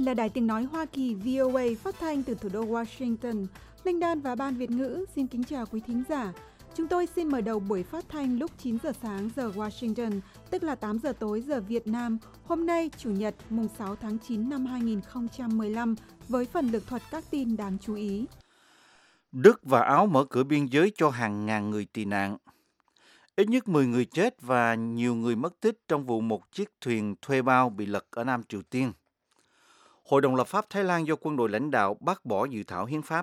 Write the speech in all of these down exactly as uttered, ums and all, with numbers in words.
là Đài Tiếng Nói Hoa Kỳ vê o a phát thanh từ thủ đô Washington. Linh Đoan và Ban Việt ngữ xin kính chào quý thính giả. Chúng tôi xin mở đầu buổi phát thanh lúc chín giờ sáng giờ Washington, tức là tám giờ tối giờ Việt Nam, hôm nay Chủ nhật mùng sáu tháng chín năm hai nghìn không trăm mười lăm với phần lược thuật các tin đáng chú ý. Đức và Áo mở cửa biên giới cho hàng ngàn người tị nạn. Ít nhất mười người chết và nhiều người mất tích trong vụ một chiếc thuyền thuê bao bị lật ở Nam Triều Tiên. Hội đồng lập pháp Thái Lan do quân đội lãnh đạo bác bỏ dự thảo hiến pháp.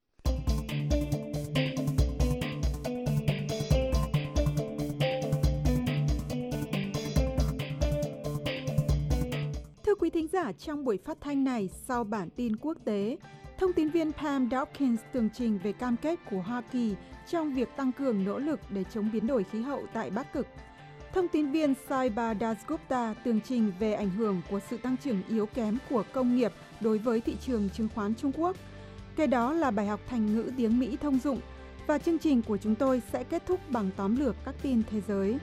Thưa quý thính giả, trong buổi phát thanh này, sau bản tin quốc tế, thông tin viên Pam Dawkins tường trình về cam kết của Hoa Kỳ trong việc tăng cường nỗ lực để chống biến đổi khí hậu tại Bắc Cực. Thông tin viên Saiba Dasgupta tường trình về ảnh hưởng của sự tăng trưởng yếu kém của công nghiệp đối với thị trường chứng khoán Trung Quốc. Kế đó là bài học thành ngữ tiếng Mỹ thông dụng, và chương trình của chúng tôi sẽ kết thúc bằng tóm lược các tin thế giới.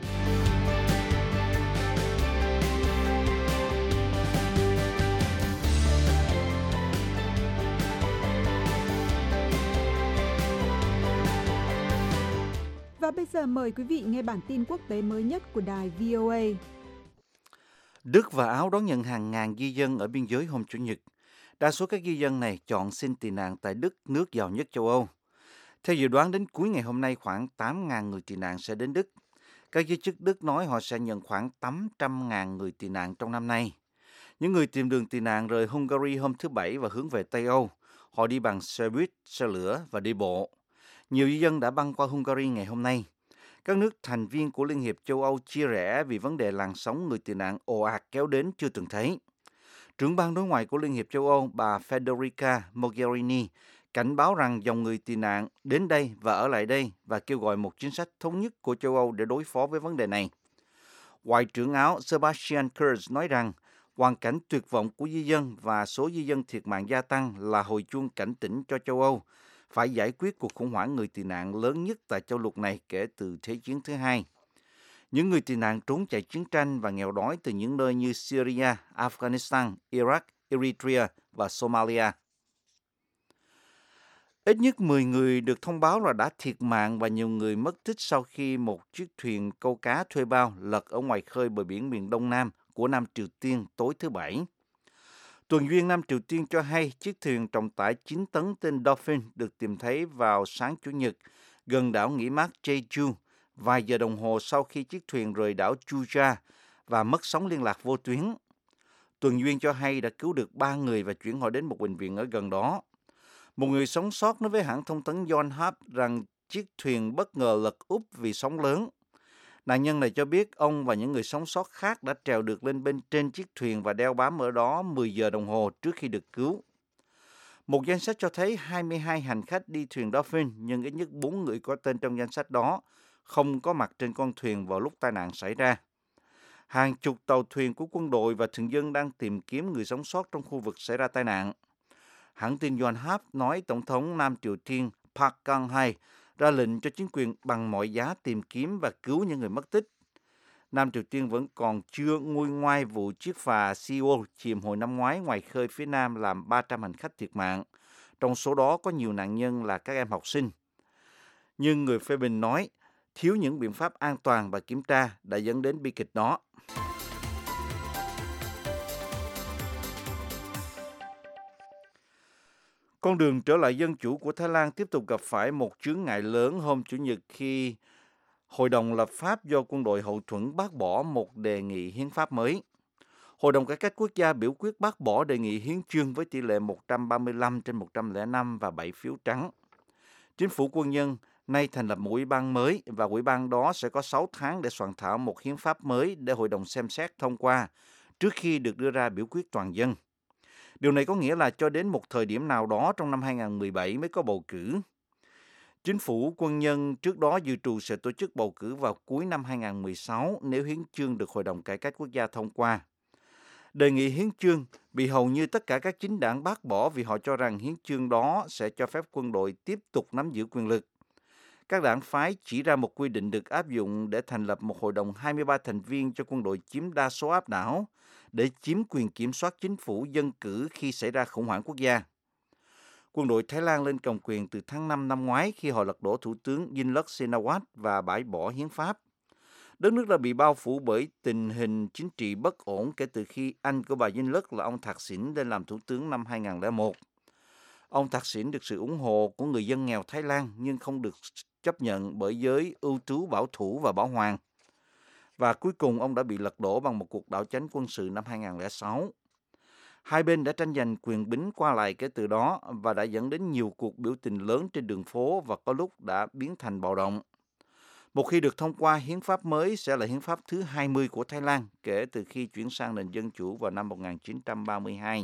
Và bây giờ mời quý vị nghe bản tin quốc tế mới nhất của đài vê o a. Đức và Áo đón nhận hàng ngàn di dân ở biên giới hôm Chủ nhật. Đa số các di dân này chọn xin tị nạn tại Đức, nước giàu nhất châu Âu. Theo dự đoán, đến cuối ngày hôm nay khoảng tám nghìn người tị nạn sẽ đến Đức. Các giới chức Đức nói họ sẽ nhận khoảng tám trăm nghìn người tị nạn trong năm nay. Những người tìm đường tị nạn rời Hungary hôm thứ Bảy và hướng về Tây Âu. Họ đi bằng xe buýt, xe lửa và đi bộ. Nhiều di dân đã băng qua Hungary ngày hôm nay. Các nước thành viên của Liên hiệp châu Âu chia rẽ vì vấn đề làn sóng người tị nạn ồ ạt kéo đến chưa từng thấy. Trưởng ban đối ngoại của Liên hiệp châu Âu bà Federica Mogherini cảnh báo rằng dòng người tị nạn đến đây và ở lại đây và kêu gọi một chính sách thống nhất của châu Âu để đối phó với vấn đề này. Ngoại trưởng Áo Sebastian Kurz nói rằng hoàn cảnh tuyệt vọng của di dân và số di dân thiệt mạng gia tăng là hồi chuông cảnh tỉnh cho châu Âu phải giải quyết cuộc khủng hoảng người tị nạn lớn nhất tại châu lục này kể từ Thế chiến thứ hai. Những người tị nạn trốn chạy chiến tranh và nghèo đói từ những nơi như Syria, Afghanistan, Iraq, Eritrea và Somalia. Ít nhất mười người được thông báo là đã thiệt mạng và nhiều người mất tích sau khi một chiếc thuyền câu cá thuê bao lật ở ngoài khơi bờ biển miền Đông Nam của Nam Triều Tiên tối thứ Bảy. Tuần duyên Nam Triều Tiên cho hay chiếc thuyền trọng tải chín tấn tên Dolphin được tìm thấy vào sáng Chủ nhật gần đảo nghỉ mát Jeju, vài giờ đồng hồ sau khi chiếc thuyền rời đảo Chuja và mất sóng liên lạc vô tuyến. Tuần duyên cho hay đã cứu được ba người và chuyển họ đến một bệnh viện ở gần đó. Một người sống sót nói với hãng thông tấn Yonhap rằng chiếc thuyền bất ngờ lật úp vì sóng lớn. Nạn nhân này cho biết ông và những người sống sót khác đã trèo được lên bên trên chiếc thuyền và đeo bám ở đó mười giờ đồng hồ trước khi được cứu. Một danh sách cho thấy hai mươi hai hành khách đi thuyền Dolphin, nhưng ít nhất bốn người có tên trong danh sách đó không có mặt trên con thuyền vào lúc tai nạn xảy ra. Hàng chục tàu thuyền của quân đội và thường dân đang tìm kiếm người sống sót trong khu vực xảy ra tai nạn. Hãng tin Yonhap nói Tổng thống Nam Triều Tiên Park Geun-hye ra lệnh cho chính quyền bằng mọi giá tìm kiếm và cứu những người mất tích. Nam Triều Tiên vẫn còn chưa nguôi ngoai vụ chiếc phà Seoul chìm hồi năm ngoái ngoài khơi phía Nam làm ba trăm hành khách thiệt mạng. Trong số đó có nhiều nạn nhân là các em học sinh. Nhưng người phê bình nói thiếu những biện pháp an toàn và kiểm tra đã dẫn đến bi kịch đó. Con đường trở lại dân chủ của Thái Lan tiếp tục gặp phải một chướng ngại lớn hôm Chủ nhật khi Hội đồng lập pháp do quân đội hậu thuẫn bác bỏ một đề nghị hiến pháp mới. Hội đồng Cải cách Quốc gia biểu quyết bác bỏ đề nghị hiến chương với tỷ lệ một trăm ba mươi lăm trên một trăm lẻ năm và bảy phiếu trắng. Chính phủ quân nhân nay thành lập một ủy ban mới và ủy ban đó sẽ có sáu tháng để soạn thảo một hiến pháp mới để Hội đồng xem xét thông qua trước khi được đưa ra biểu quyết toàn dân. Điều này có nghĩa là cho đến một thời điểm nào đó trong năm hai nghìn không trăm mười bảy mới có bầu cử. Chính phủ quân nhân trước đó dự trù sẽ tổ chức bầu cử vào cuối năm hai nghìn không trăm mười sáu nếu hiến chương được Hội đồng Cải cách Quốc gia thông qua. Đề nghị hiến chương bị hầu như tất cả các chính đảng bác bỏ vì họ cho rằng hiến chương đó sẽ cho phép quân đội tiếp tục nắm giữ quyền lực. Các đảng phái chỉ ra một quy định được áp dụng để thành lập một hội đồng hai mươi ba thành viên cho quân đội chiếm đa số áp đảo, để chiếm quyền kiểm soát chính phủ dân cử khi xảy ra khủng hoảng quốc gia. Quân đội Thái Lan lên cầm quyền từ tháng năm năm ngoái khi họ lật đổ Thủ tướng Yingluck Shinawatra và bãi bỏ hiến pháp. Đất nước đã bị bao phủ bởi tình hình chính trị bất ổn kể từ khi anh của bà Yingluck là ông Thaksin lên làm thủ tướng năm hai nghìn không trăm lẻ một. Ông Thaksin được sự ủng hộ của người dân nghèo Thái Lan nhưng không được chấp nhận bởi giới ưu tú bảo thủ và bảo hoàng. Và cuối cùng ông đã bị lật đổ bằng một cuộc đảo chánh quân sự năm hai nghìn không trăm lẻ sáu. Hai bên đã tranh giành quyền bính qua lại kể từ đó và đã dẫn đến nhiều cuộc biểu tình lớn trên đường phố và có lúc đã biến thành bạo động. Một khi được thông qua, hiến pháp mới sẽ là hiến pháp thứ hai mươi của Thái Lan kể từ khi chuyển sang nền dân chủ vào năm một nghìn chín trăm ba mươi hai.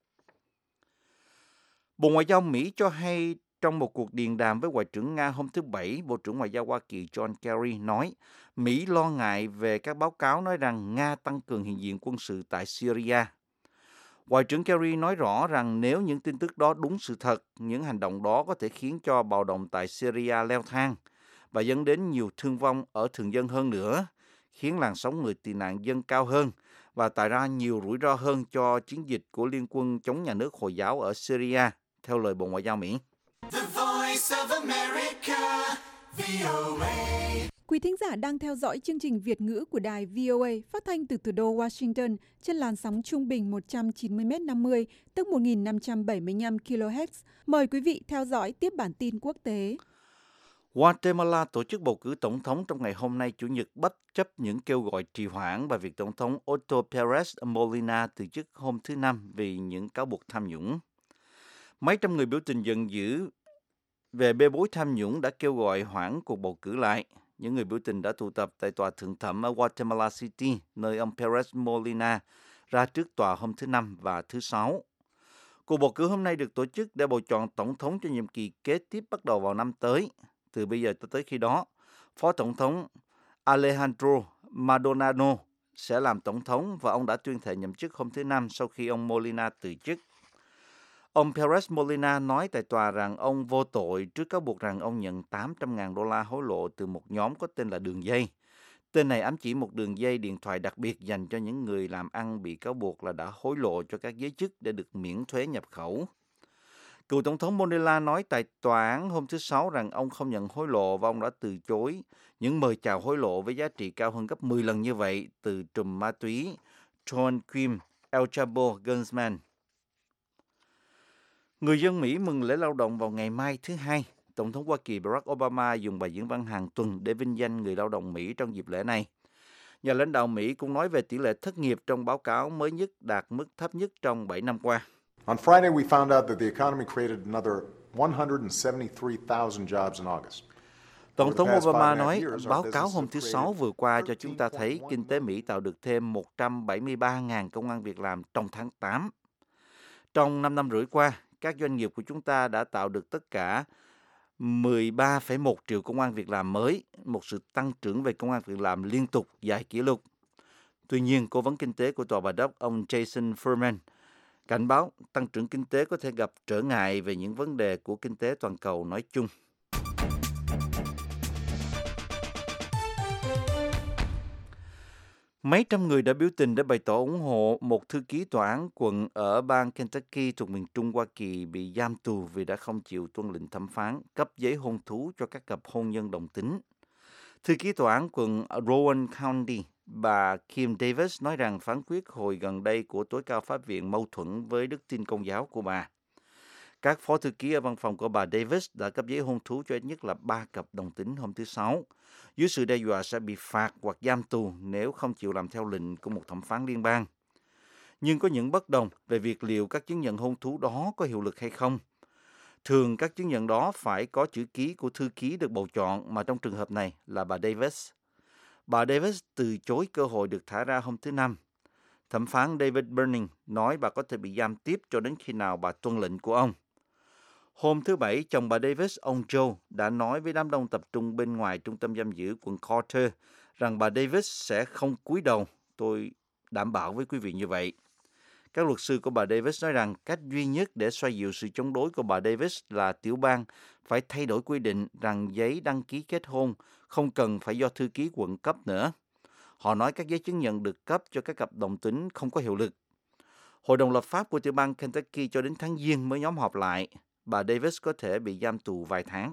Bộ Ngoại giao Mỹ cho hay trong một cuộc điện đàm với Ngoại trưởng Nga hôm thứ Bảy, Bộ trưởng Ngoại giao Hoa Kỳ John Kerry nói Mỹ lo ngại về các báo cáo nói rằng Nga tăng cường hiện diện quân sự tại Syria. Ngoại trưởng Kerry nói rõ rằng nếu những tin tức đó đúng sự thật, những hành động đó có thể khiến cho bạo động tại Syria leo thang và dẫn đến nhiều thương vong ở thường dân hơn nữa, khiến làn sóng người tị nạn dâng cao hơn và tạo ra nhiều rủi ro hơn cho chiến dịch của Liên quân chống nhà nước Hồi giáo ở Syria, theo lời Bộ Ngoại giao Mỹ. The Voice of America, vê o a. Quý thính giả đang theo dõi chương trình Việt ngữ của đài vê o a phát thanh từ thủ đô Washington trên làn sóng trung bình một trăm chín mươi mét năm mươi, tức một nghìn năm trăm bảy mươi lăm ki lô héc. Mời quý vị theo dõi tiếp bản tin quốc tế. Guatemala tổ chức bầu cử tổng thống trong ngày hôm nay Chủ nhật bất chấp những kêu gọi trì hoãn và việc Tổng thống Otto Perez Molina từ chức hôm thứ Năm vì những cáo buộc tham nhũng. Mấy trăm người biểu tình giận dữ về bê bối tham nhũng đã kêu gọi hoãn cuộc bầu cử lại. Những người biểu tình đã tụ tập tại tòa thượng thẩm ở Guatemala City, nơi ông Perez Molina ra trước tòa hôm thứ Năm và thứ Sáu. Cuộc bầu cử hôm nay được tổ chức để bầu chọn tổng thống cho nhiệm kỳ kế tiếp bắt đầu vào năm tới. Từ bây giờ tới khi đó, Phó Tổng thống Alejandro Maldonado sẽ làm tổng thống và ông đã tuyên thệ nhậm chức hôm thứ Năm sau khi ông Molina từ chức. Ông Perez Molina nói tại tòa rằng ông vô tội trước cáo buộc rằng ông nhận tám trăm nghìn đô la hối lộ từ một nhóm có tên là Đường Dây. Tên này ám chỉ một đường dây điện thoại đặc biệt dành cho những người làm ăn bị cáo buộc là đã hối lộ cho các giới chức để được miễn thuế nhập khẩu. Cựu Tổng thống Molina nói tại tòa án hôm thứ Sáu rằng ông không nhận hối lộ và ông đã từ chối những mời chào hối lộ với giá trị cao hơn gấp mười lần như vậy từ trùm ma túy Joaquin El Chapo Guzman. Người dân Mỹ mừng lễ lao động vào ngày mai thứ Hai. Tổng thống Hoa Kỳ Barack Obama dùng bài diễn văn hàng tuần để vinh danh người lao động Mỹ trong dịp lễ này. Nhà lãnh đạo Mỹ cũng nói về tỷ lệ thất nghiệp trong báo cáo mới nhất đạt mức thấp nhất trong bảy năm qua. On Friday, we found out that the economy created another one hundred seventy-three thousand jobs in August. Tổng thống Obama nói, báo cáo hôm thứ Sáu vừa qua cho chúng ta thấy kinh tế Mỹ tạo được thêm một trăm bảy mươi ba nghìn công ăn việc làm trong tháng tám. Trong năm năm rưỡi qua, các doanh nghiệp của chúng ta đã tạo được tất cả mười ba phẩy một triệu công ăn việc làm mới, một sự tăng trưởng về công ăn việc làm liên tục dài kỷ lục. Tuy nhiên, cố vấn kinh tế của Tòa Bạch Ốc, ông Jason Furman, cảnh báo tăng trưởng kinh tế có thể gặp trở ngại về những vấn đề của kinh tế toàn cầu nói chung. Mấy trăm người đã biểu tình để bày tỏ ủng hộ một thư ký tòa án quận ở bang Kentucky thuộc miền Trung Hoa Kỳ bị giam tù vì đã không chịu tuân lệnh thẩm phán cấp giấy hôn thú cho các cặp hôn nhân đồng tính. Thư ký tòa án quận Rowan County, bà Kim Davis nói rằng phán quyết hồi gần đây của tối cao pháp viện mâu thuẫn với đức tin công giáo của bà. Các phó thư ký ở văn phòng của bà Davis đã cấp giấy hôn thú cho ít nhất là ba cặp đồng tính hôm thứ Sáu, dưới sự đe dọa sẽ bị phạt hoặc giam tù nếu không chịu làm theo lệnh của một thẩm phán liên bang. Nhưng có những bất đồng về việc liệu các chứng nhận hôn thú đó có hiệu lực hay không. Thường các chứng nhận đó phải có chữ ký của thư ký được bầu chọn, mà trong trường hợp này là bà Davis. Bà Davis từ chối cơ hội được thả ra hôm thứ Năm. Thẩm phán David Burning nói bà có thể bị giam tiếp cho đến khi nào bà tuân lệnh của ông. Hôm thứ Bảy, chồng bà Davis, ông Joe, đã nói với đám đông tập trung bên ngoài trung tâm giam giữ quận Carter rằng bà Davis sẽ không cúi đầu. Tôi đảm bảo với quý vị như vậy. Các luật sư của bà Davis nói rằng cách duy nhất để xoa dịu sự chống đối của bà Davis là tiểu bang phải thay đổi quy định rằng giấy đăng ký kết hôn không cần phải do thư ký quận cấp nữa. Họ nói các giấy chứng nhận được cấp cho các cặp đồng tính không có hiệu lực. Hội đồng lập pháp của tiểu bang Kentucky cho đến tháng Giêng mới nhóm họp lại. Bà Davis có thể bị giam tù vài tháng.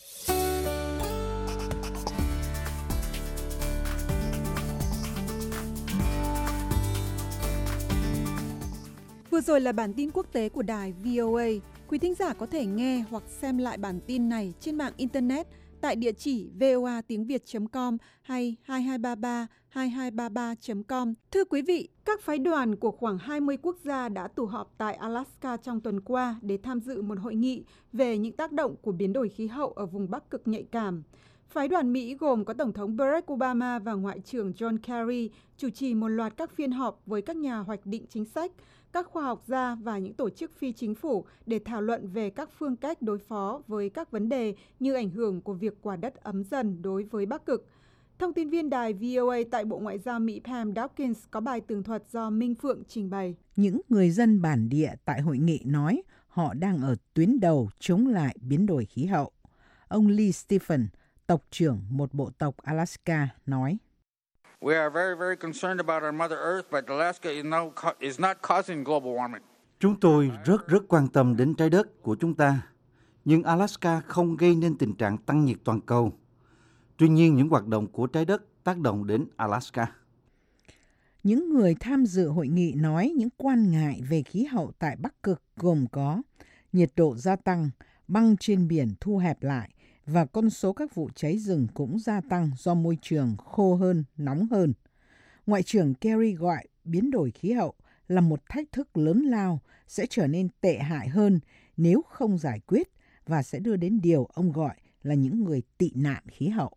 Vừa rồi là bản tin quốc tế của đài vê o a. Quý thính giả có thể nghe hoặc xem lại bản tin này trên mạng Internet tại địa chỉ voa tiếng việt chấm com hay hai hai ba ba hai hai ba ba chấm com. Thưa quý vị, các phái đoàn của khoảng hai mươi quốc gia đã tụ họp tại Alaska trong tuần qua để tham dự một hội nghị về những tác động của biến đổi khí hậu ở vùng Bắc Cực nhạy cảm. Phái đoàn Mỹ gồm có Tổng thống Barack Obama và Ngoại trưởng John Kerry chủ trì một loạt các phiên họp với các nhà hoạch định chính sách, các khoa học gia và những tổ chức phi chính phủ để thảo luận về các phương cách đối phó với các vấn đề như ảnh hưởng của việc quả đất ấm dần đối với Bắc Cực. Thông tin viên đài vê o a tại Bộ Ngoại giao Mỹ Pam Dawkins có bài tường thuật do Minh Phượng trình bày. Những người dân bản địa tại hội nghị nói họ đang ở tuyến đầu chống lại biến đổi khí hậu. Ông Lee Stephen, tộc trưởng một bộ tộc Alaska, nói: We are very, very concerned about our Mother Earth, but Alaska is, no, is not causing global warming. Chúng tôi rất rất quan tâm đến trái đất của chúng ta, nhưng Alaska không gây nên tình trạng tăng nhiệt toàn cầu. Tuy nhiên, những hoạt động của trái đất tác động đến Alaska. Những người tham dự hội nghị nói những quan ngại về khí hậu tại Bắc Cực gồm có nhiệt độ gia tăng, băng trên biển thu hẹp lại, và con số các vụ cháy rừng cũng gia tăng do môi trường khô hơn, nóng hơn. Ngoại trưởng Kerry gọi biến đổi khí hậu là một thách thức lớn lao, sẽ trở nên tệ hại hơn nếu không giải quyết và sẽ đưa đến điều ông gọi là những người tị nạn khí hậu.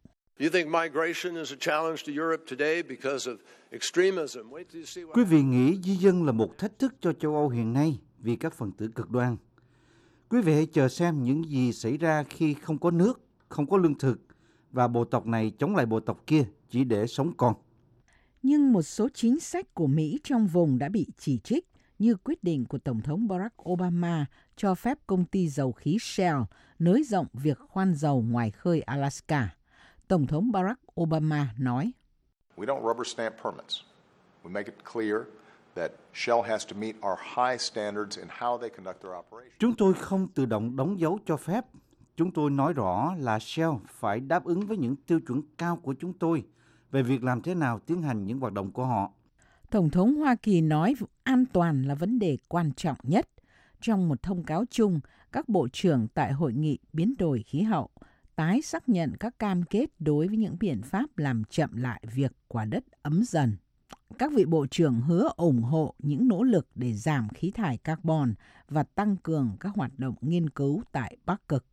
Quý vị nghĩ di dân là một thách thức cho châu Âu hiện nay vì các phần tử cực đoan. Quý vị hãy chờ xem những gì xảy ra khi không có nước, không có lương thực, và bộ tộc này chống lại bộ tộc kia chỉ để sống còn. Nhưng một số chính sách của Mỹ trong vùng đã bị chỉ trích, như quyết định của Tổng thống Barack Obama cho phép công ty dầu khí Shell nới rộng việc khoan dầu ngoài khơi Alaska. Tổng thống Barack Obama nói: We don't rubber stamp permits. We make it clear that Shell has to meet our high standards in how they conduct their operations. Chúng tôi không tự động đóng dấu cho phép. Chúng tôi nói rõ là Shell phải đáp ứng với những tiêu chuẩn cao của chúng tôi về việc làm thế nào tiến hành những hoạt động của họ. Tổng thống Hoa Kỳ nói an toàn là vấn đề quan trọng nhất. Trong một thông cáo chung, các bộ trưởng tại hội nghị biến đổi khí hậu tái xác nhận các cam kết đối với những biện pháp làm chậm lại việc quả đất ấm dần. Các vị bộ trưởng hứa ủng hộ những nỗ lực để giảm khí thải carbon và tăng cường các hoạt động nghiên cứu tại Bắc Cực.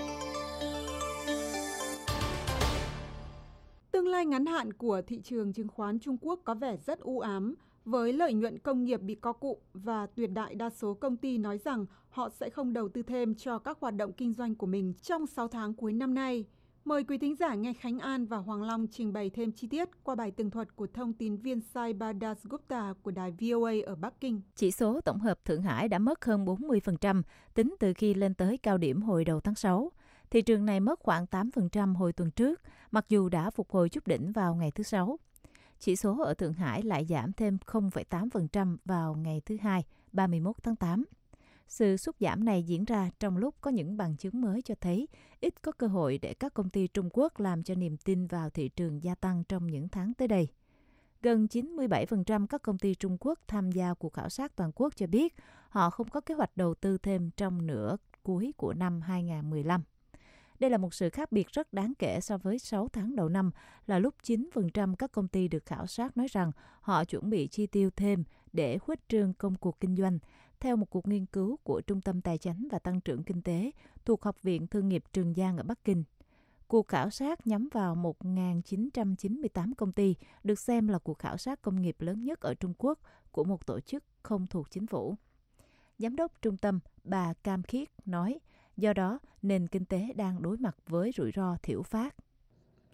Tương lai ngắn hạn của thị trường chứng khoán Trung Quốc có vẻ rất u ám, với lợi nhuận công nghiệp bị co cụm và tuyệt đại đa số công ty nói rằng họ sẽ không đầu tư thêm cho các hoạt động kinh doanh của mình trong sáu tháng cuối năm nay. Mời quý thính giả nghe Khánh An và Hoàng Long trình bày thêm chi tiết qua bài tường thuật của thông tin viên Saibal Dasgupta của đài vê o a ở Bắc Kinh. Chỉ số tổng hợp Thượng Hải đã mất hơn bốn mươi phần trăm tính từ khi lên tới cao điểm hồi đầu tháng sáu. Thị trường này mất khoảng tám phần trăm hồi tuần trước, mặc dù đã phục hồi chút đỉnh vào ngày thứ Sáu. Chỉ số ở Thượng Hải lại giảm thêm không phẩy tám phần trăm vào ngày thứ Hai, ba mươi mốt tháng tám. Sự sút giảm này diễn ra trong lúc có những bằng chứng mới cho thấy ít có cơ hội để các công ty Trung Quốc làm cho niềm tin vào thị trường gia tăng trong những tháng tới đây. Gần chín mươi bảy phần trăm các công ty Trung Quốc tham gia cuộc khảo sát toàn quốc cho biết họ không có kế hoạch đầu tư thêm trong nửa cuối của năm hai không một lăm. Đây là một sự khác biệt rất đáng kể so với sáu tháng đầu năm, là lúc chín phần trăm các công ty được khảo sát nói rằng họ chuẩn bị chi tiêu thêm để khuếch trương công cuộc kinh doanh, theo một cuộc nghiên cứu của Trung tâm Tài chánh và Tăng trưởng Kinh tế thuộc Học viện Thương nghiệp Trường Giang ở Bắc Kinh. Cuộc khảo sát nhắm vào một nghìn chín trăm chín mươi tám công ty, được xem là cuộc khảo sát công nghiệp lớn nhất ở Trung Quốc của một tổ chức không thuộc chính phủ. Giám đốc trung tâm, bà Cam Khiết, nói, do đó nền kinh tế đang đối mặt với rủi ro thiểu phát.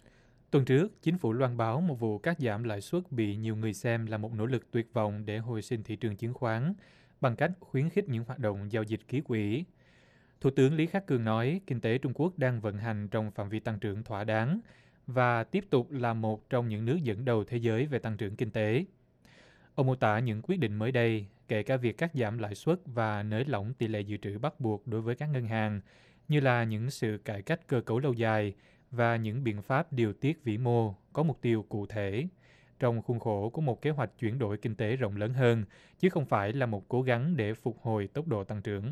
Tuần trước, chính phủ loan báo một vụ cắt giảm lãi suất bị nhiều người xem là một nỗ lực tuyệt vọng để hồi sinh thị trường chứng khoán bằng cách khuyến khích những hoạt động giao dịch ký quỹ. Thủ tướng Lý Khắc Cường nói kinh tế Trung Quốc đang vận hành trong phạm vi tăng trưởng thỏa đáng và tiếp tục là một trong những nước dẫn đầu thế giới về tăng trưởng kinh tế. Ông mô tả những quyết định mới đây, kể cả việc cắt giảm lãi suất và nới lỏng tỷ lệ dự trữ bắt buộc đối với các ngân hàng, như là những sự cải cách cơ cấu lâu dài và những biện pháp điều tiết vĩ mô có mục tiêu cụ thể, trong khuôn khổ của một kế hoạch chuyển đổi kinh tế rộng lớn hơn, chứ không phải là một cố gắng để phục hồi tốc độ tăng trưởng.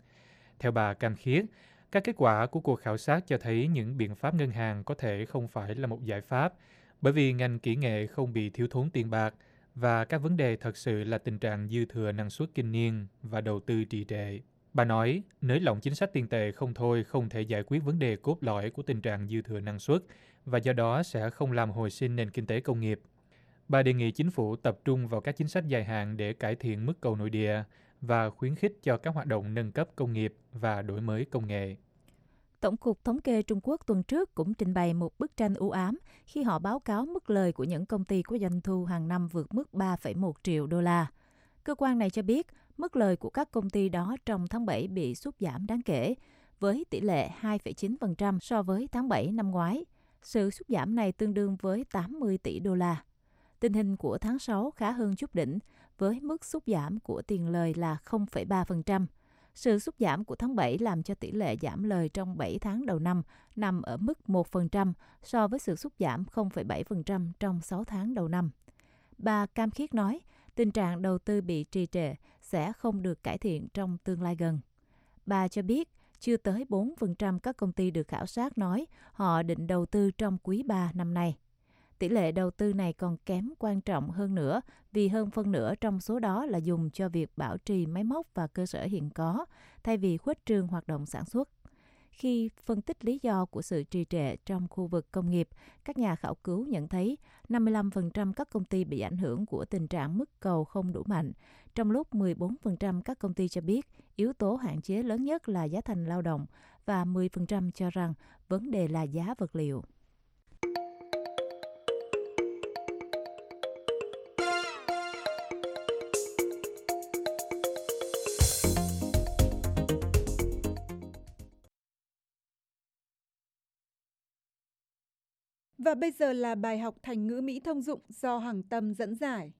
Theo bà Cam Khiết, các kết quả của cuộc khảo sát cho thấy những biện pháp ngân hàng có thể không phải là một giải pháp, bởi vì ngành kỹ nghệ không bị thiếu thốn tiền bạc, và các vấn đề thật sự là tình trạng dư thừa năng suất kinh niên và đầu tư trì trệ. Bà nói, nới lỏng chính sách tiền tệ không thôi không thể giải quyết vấn đề cốt lõi của tình trạng dư thừa năng suất và do đó sẽ không làm hồi sinh nền kinh tế công nghiệp. Bà đề nghị chính phủ tập trung vào các chính sách dài hạn để cải thiện mức cầu nội địa và khuyến khích cho các hoạt động nâng cấp công nghiệp và đổi mới công nghệ. Tổng cục Thống kê Trung Quốc tuần trước cũng trình bày một bức tranh u ám khi họ báo cáo mức lời của những công ty có doanh thu hàng năm vượt mức ba phẩy một triệu đô la. Cơ quan này cho biết mức lời của các công ty đó trong tháng bảy bị sút giảm đáng kể, với tỷ lệ hai phẩy chín phần trăm so với tháng bảy năm ngoái. Sự sút giảm này tương đương với tám mươi tỷ đô la. Tình hình của tháng sáu khá hơn chút đỉnh, với mức sút giảm của tiền lời là không phẩy ba phần trăm. Sự sút giảm của tháng bảy làm cho tỷ lệ giảm lời trong bảy tháng đầu năm nằm ở mức một phần trăm so với sự sút giảm không phẩy bảy phần trăm trong sáu tháng đầu năm. Bà Cam Khiết nói, tình trạng đầu tư bị trì trệ sẽ không được cải thiện trong tương lai gần. Bà cho biết, chưa tới bốn phần trăm các công ty được khảo sát nói họ định đầu tư trong quý ba năm nay. Tỷ lệ đầu tư này còn kém quan trọng hơn nữa vì hơn phân nửa trong số đó là dùng cho việc bảo trì máy móc và cơ sở hiện có, thay vì khuếch trương hoạt động sản xuất. Khi phân tích lý do của sự trì trệ trong khu vực công nghiệp, các nhà khảo cứu nhận thấy năm mươi lăm phần trăm các công ty bị ảnh hưởng của tình trạng mức cầu không đủ mạnh, trong lúc mười bốn phần trăm các công ty cho biết yếu tố hạn chế lớn nhất là giá thành lao động và mười phần trăm cho rằng vấn đề là giá vật liệu. Và bây giờ là bài học thành ngữ Mỹ thông dụng do Hằng Tâm dẫn giải.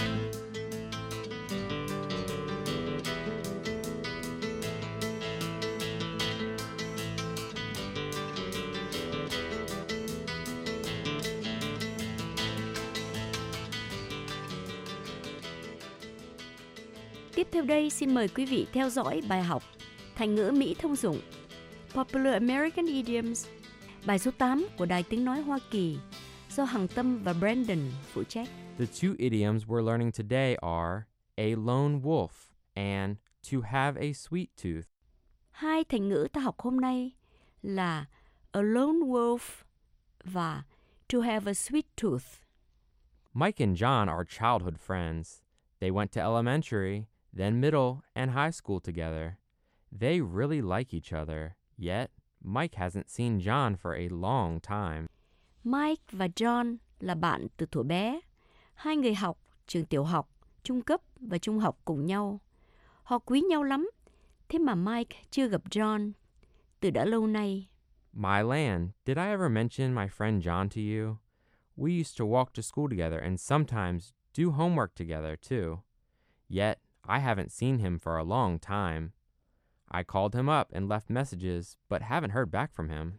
Tiếp theo đây xin mời quý vị theo dõi bài học thành ngữ Mỹ thông dụng Popular American Idioms, bài số tám của Đài Tiếng Nói Hoa Kỳ do Hằng Tâm và Brandon phụ trách. The two idioms we're learning today are a lone wolf and to have a sweet tooth. Hai thành ngữ ta học hôm nay là a lone wolf và to have a sweet tooth. Mike and John are childhood friends. They went to elementary, then middle and high school together. They really like each other, yet Mike hasn't seen John for a long time. Mike và John là bạn từ thuở bé. Hai người học trường tiểu học, trung cấp và trung học cùng nhau. Họ quý nhau lắm, thế mà Mike chưa gặp John từ đã lâu nay. My land, did I ever mention my friend John to you? We used to walk to school together and sometimes do homework together too. Yet, I haven't seen him for a long time. I called him up and left messages, but haven't heard back from him.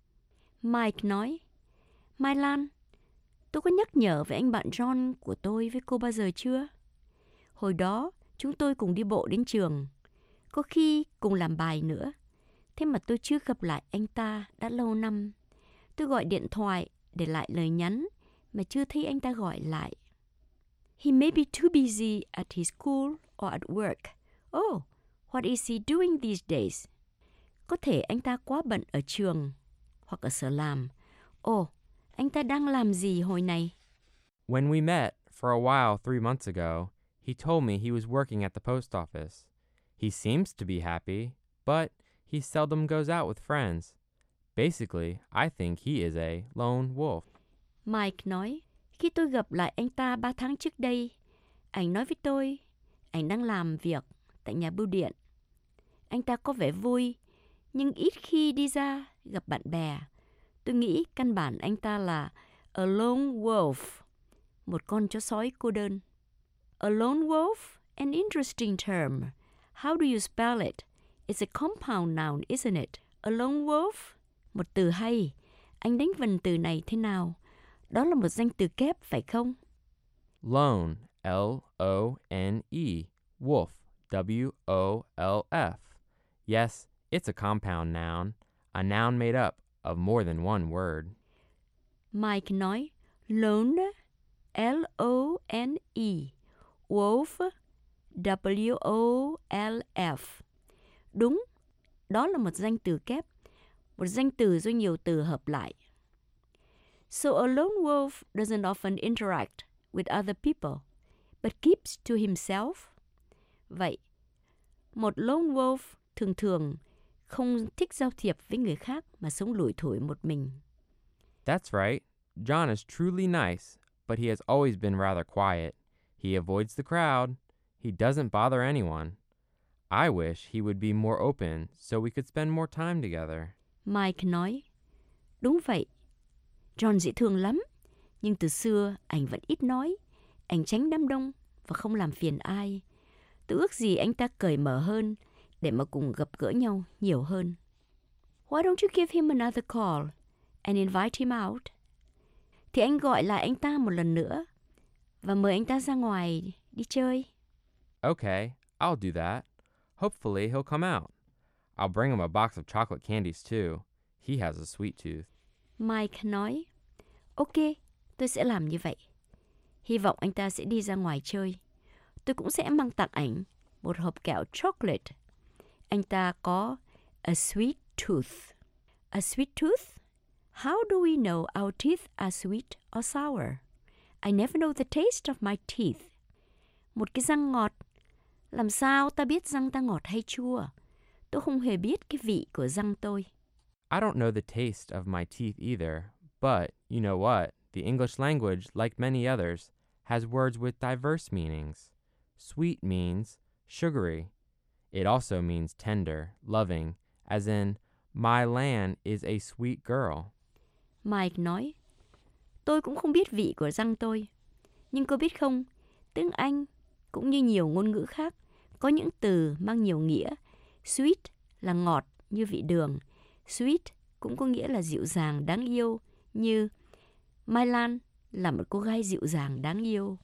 Mike nói, Mai Lan, tôi có nhắc nhở về anh bạn John của tôi với cô bao giờ chưa? Hồi đó, chúng tôi cùng đi bộ đến trường, có khi cùng làm bài nữa. Thế mà tôi chưa gặp lại anh ta đã lâu năm. Tôi gọi điện thoại để lại lời nhắn, mà chưa thấy anh ta gọi lại. He may be too busy at his school or at work. Oh, what is he doing these days? Có thể anh ta quá bận ở trường hoặc ở sở làm. Ồ, oh, anh ta đang làm gì hồi này? When we met for a while three months ago, he told me he was working at the post office. He seems to be happy, but he seldom goes out with friends. Basically, I think he is a lone wolf. Mike nói, khi tôi gặp lại anh ta ba tháng trước đây, anh nói với tôi, anh đang làm việc tại nhà bưu điện. Anh ta có vẻ vui, nhưng ít khi đi ra gặp bạn bè. Tôi nghĩ căn bản anh ta là a lone wolf, một con chó sói cô đơn. A lone wolf? An interesting term. How do you spell it? It's a compound noun, isn't it? A lone wolf? Một từ hay. Anh đánh vần từ này thế nào? Đó là một danh từ kép, phải không? Lone, L O N E. Wolf, W O L F. Yes, it's a compound noun, a noun made up of more than one word. Mike nói, lone, L O N E. Wolf, W O L F. Đúng, đó là một danh từ kép, một danh từ do nhiều từ hợp lại. So a lone wolf doesn't often interact with other people, but keeps to himself. Vậy, một lone wolf thường thường không thích giao thiệp với người khác mà sống lủi thủi một mình. That's right. John is truly nice, but he has always been rather quiet. He avoids the crowd. He doesn't bother anyone. I wish he would be more open so we could spend more time together. Mike nói, đúng vậy. John dễ thương lắm, nhưng từ xưa anh vẫn ít nói. Anh tránh đám đông và không làm phiền ai. Tôi ước gì anh ta cởi mở hơn để mà cùng gặp gỡ nhau nhiều hơn. Why don't you give him another call and invite him out? Thì anh gọi lại anh ta một lần nữa và mời anh ta ra ngoài đi chơi. Okay, I'll do that. Hopefully he'll come out. I'll bring him a box of chocolate candies too. He has a sweet tooth. Mike nói, ok, tôi sẽ làm như vậy. Hy vọng anh ta sẽ đi ra ngoài chơi. Tôi cũng sẽ mang tặng ảnh một hộp kẹo chocolate. Anh ta có a sweet tooth. A sweet tooth? How do we know our teeth are sweet or sour? I never know the taste of my teeth. Một cái răng ngọt. Làm sao ta biết răng ta ngọt hay chua? Tôi không hề biết cái vị của răng tôi. I don't know the taste of my teeth either, but you know what? The English language, like many others, has words with diverse meanings. Sweet means sugary. It also means tender, loving, as in, my Lan is a sweet girl. Mike nói, tôi cũng không biết vị của răng tôi. Nhưng cô biết không, tiếng Anh cũng như nhiều ngôn ngữ khác có những từ mang nhiều nghĩa. Sweet là ngọt như vị đường. Sweet cũng có nghĩa là dịu dàng, đáng yêu, như My Lan là một cô gái dịu dàng, đáng yêu.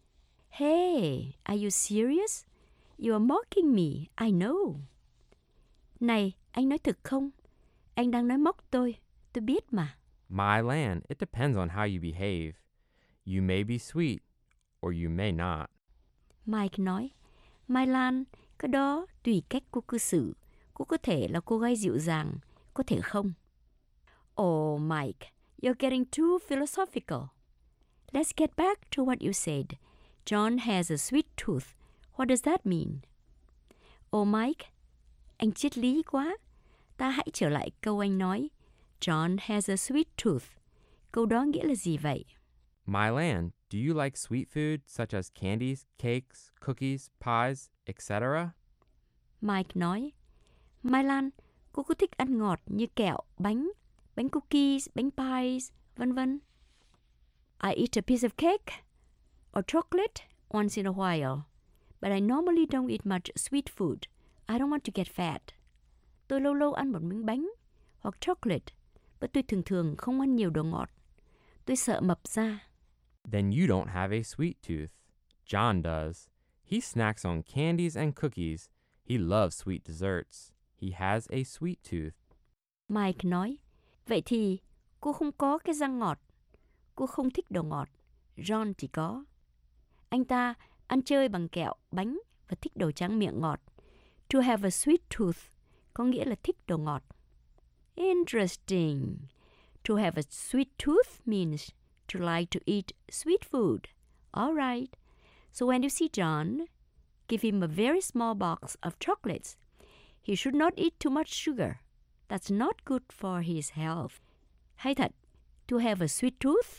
Hey, are you serious? You are mocking me, I know. Này, anh nói thật không? Anh đang nói móc tôi, tôi biết mà. My Lan, it depends on how you behave. You may be sweet, or you may not. Mike nói, My Lan, cái đó tùy cách cô cư xử. Cô có thể là cô gái dịu dàng, có thể không. Oh, Mike, you're getting too philosophical. Let's get back to what you said. John has a sweet tooth. What does that mean? Oh, Mike, anh triết lý quá. Ta hãy trở lại câu anh nói. John has a sweet tooth. Câu đó nghĩa là gì vậy? My Lan, do you like sweet food such as candies, cakes, cookies, pies, et cetera? Mike nói, My Lan, cô có thích ăn ngọt như kẹo, bánh, bánh cookies, bánh pies, vân vân. I eat a piece of cake or chocolate once in a while, but I normally don't eat much sweet food. I don't want to get fat. Tôi lâu lâu ăn một miếng bánh hoặc chocolate, but tôi thường thường không ăn nhiều đồ ngọt. Tôi sợ mập ra. Then you don't have a sweet tooth. John does. He snacks on candies and cookies. He loves sweet desserts. He has a sweet tooth. Mike nói, vậy thì cô không có cái răng ngọt. Cô không thích đồ ngọt. John thì có. Anh ta ăn chơi bằng kẹo, bánh và thích đồ tráng miệng ngọt. To have a sweet tooth có nghĩa là thích đồ ngọt. Interesting. To have a sweet tooth means to like to eat sweet food. All right. So when you see John, give him a very small box of chocolates. He should not eat too much sugar. That's not good for his health. Hay thật, to have a sweet tooth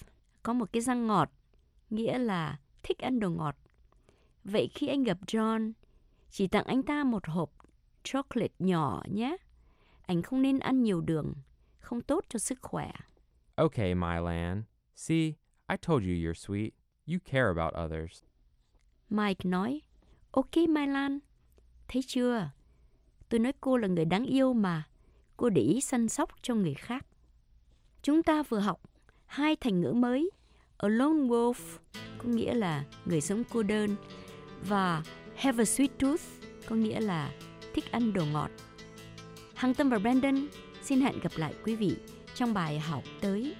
có một cái răng ngọt, nghĩa là thích ăn đồ ngọt. Vậy khi anh gặp John, chỉ tặng anh ta một hộp chocolate nhỏ nhé. Anh không nên ăn nhiều đường, không tốt cho sức khỏe. Okay, Mylan. See, I told you you're sweet. You care about others. Mike nói, ok Mylan, thấy chưa? Tôi nói cô là người đáng yêu mà. Cô để ý săn sóc cho người khác. Chúng ta vừa học hai thành ngữ mới. A lone wolf có nghĩa là người sống cô đơn, và have a sweet tooth có nghĩa là thích ăn đồ ngọt. Hằng Tâm và Brandon xin hẹn gặp lại quý vị trong bài học tới.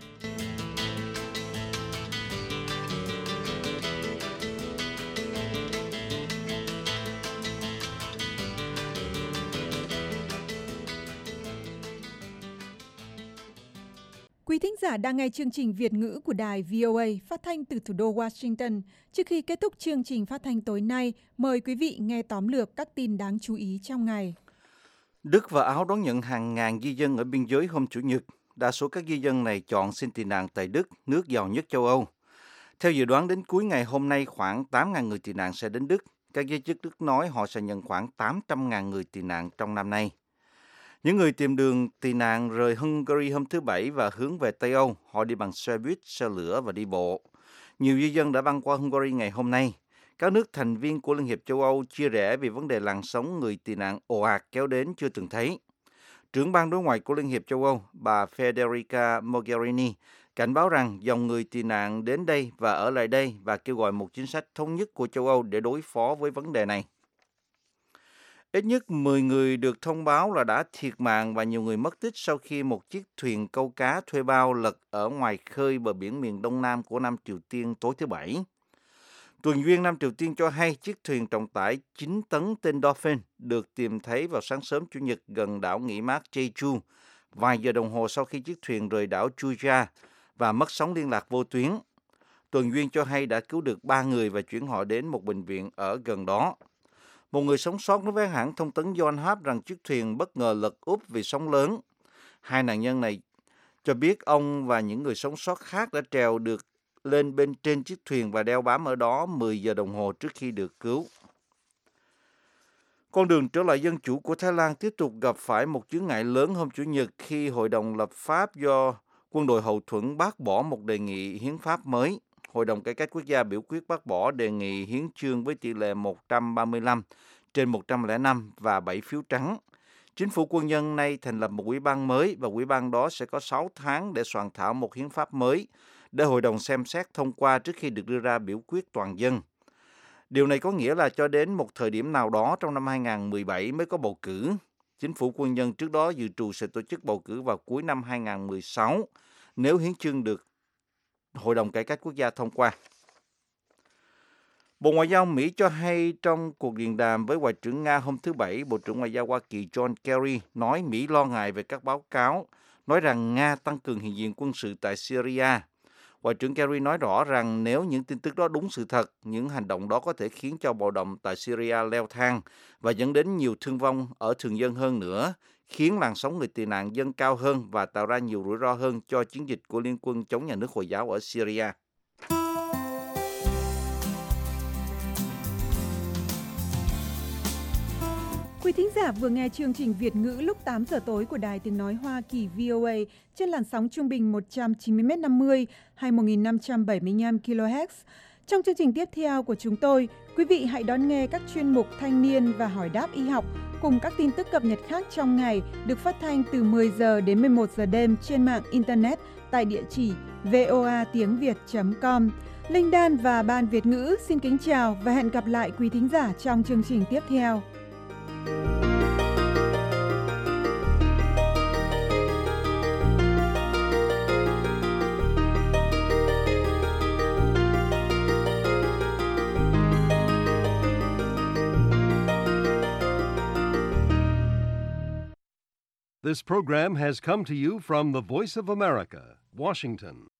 Quý thính giả đang nghe chương trình Việt ngữ của đài vê o a phát thanh từ thủ đô Washington. Trước khi kết thúc chương trình phát thanh tối nay, mời quý vị nghe tóm lược các tin đáng chú ý trong ngày. Đức và Áo đón nhận hàng ngàn di dân ở biên giới hôm Chủ nhật. Đa số các di dân này chọn xin tị nạn tại Đức, nước giàu nhất châu Âu. Theo dự đoán, đến cuối ngày hôm nay khoảng tám nghìn người tị nạn sẽ đến Đức. Các giới chức Đức nói họ sẽ nhận khoảng tám trăm nghìn người tị nạn trong năm nay. Những người tìm đường tị nạn rời Hungary hôm thứ Bảy và hướng về Tây Âu, họ đi bằng xe buýt, xe lửa và đi bộ. Nhiều di dân đã băng qua Hungary ngày hôm nay. Các nước thành viên của Liên hiệp châu Âu chia rẽ vì vấn đề làn sóng người tị nạn ồ ạt kéo đến chưa từng thấy. Trưởng ban đối ngoại của Liên hiệp châu Âu, bà Federica Mogherini, cảnh báo rằng dòng người tị nạn đến đây và ở lại đây và kêu gọi một chính sách thống nhất của châu Âu để đối phó với vấn đề này. Ít nhất mười người được thông báo là đã thiệt mạng và nhiều người mất tích sau khi một chiếc thuyền câu cá thuê bao lật ở ngoài khơi bờ biển miền Đông Nam của Nam Triều Tiên tối thứ Bảy. Tuần duyên Nam Triều Tiên cho hay chiếc thuyền trọng tải chín tấn tên Dolphin được tìm thấy vào sáng sớm Chủ nhật gần đảo nghỉ mát Jeju, vài giờ đồng hồ sau khi chiếc thuyền rời đảo Chuja và mất sóng liên lạc vô tuyến. Tuần duyên cho hay đã cứu được ba người và chuyển họ đến một bệnh viện ở gần đó. Một người sống sót nói với hãng thông tấn Yonhap rằng chiếc thuyền bất ngờ lật úp vì sóng lớn. Hai nạn nhân này cho biết ông và những người sống sót khác đã trèo được lên bên trên chiếc thuyền và đeo bám ở đó mười giờ đồng hồ trước khi được cứu. Con đường trở lại dân chủ của Thái Lan tiếp tục gặp phải một chướng ngại lớn hôm Chủ nhật khi Hội đồng lập pháp do quân đội hậu thuẫn bác bỏ một đề nghị hiến pháp mới. Hội đồng Cải cách Quốc gia biểu quyết bác bỏ đề nghị hiến chương với tỷ lệ một trăm ba mươi lăm trên một trăm lẻ năm và bảy phiếu trắng. Chính phủ quân nhân nay thành lập một ủy ban mới và ủy ban đó sẽ có sáu tháng để soạn thảo một hiến pháp mới để Hội đồng xem xét thông qua trước khi được đưa ra biểu quyết toàn dân. Điều này có nghĩa là cho đến một thời điểm nào đó trong năm hai nghìn không trăm mười bảy mới có bầu cử. Chính phủ quân nhân trước đó dự trù sẽ tổ chức bầu cử vào cuối năm hai nghìn không trăm mười sáu nếu hiến chương được Hội đồng Cải cách Quốc gia thông qua. Bộ Ngoại giao Mỹ cho hay trong cuộc điện đàm với Ngoại trưởng Nga hôm thứ Bảy, Bộ trưởng Ngoại giao Hoa Kỳ John Kerry nói Mỹ lo ngại về các báo cáo, nói rằng Nga tăng cường hiện diện quân sự tại Syria. Ngoại trưởng Kerry nói rõ rằng nếu những tin tức đó đúng sự thật, những hành động đó có thể khiến cho bạo động tại Syria leo thang và dẫn đến nhiều thương vong ở thường dân hơn nữa, khiến làn sóng người tị nạn dâng cao hơn và tạo ra nhiều rủi ro hơn cho chiến dịch của Liên quân chống nhà nước Hồi giáo ở Syria. Quý thính giả vừa nghe chương trình Việt ngữ lúc tám giờ tối của Đài Tiếng Nói Hoa Kỳ vê o a trên làn sóng trung bình một trăm chín mươi mét năm mươi hay một nghìn năm trăm bảy mươi lăm ki lô héc. Trong chương trình tiếp theo của chúng tôi, quý vị hãy đón nghe các chuyên mục Thanh niên và Hỏi đáp y học cùng các tin tức cập nhật khác trong ngày được phát thanh từ mười giờ đến mười một giờ đêm trên mạng Internet tại địa chỉ voa tiếng việt chấm com. Linh Đan và Ban Việt ngữ xin kính chào và hẹn gặp lại quý thính giả trong chương trình tiếp theo. This program has come to you from the Voice of America, Washington.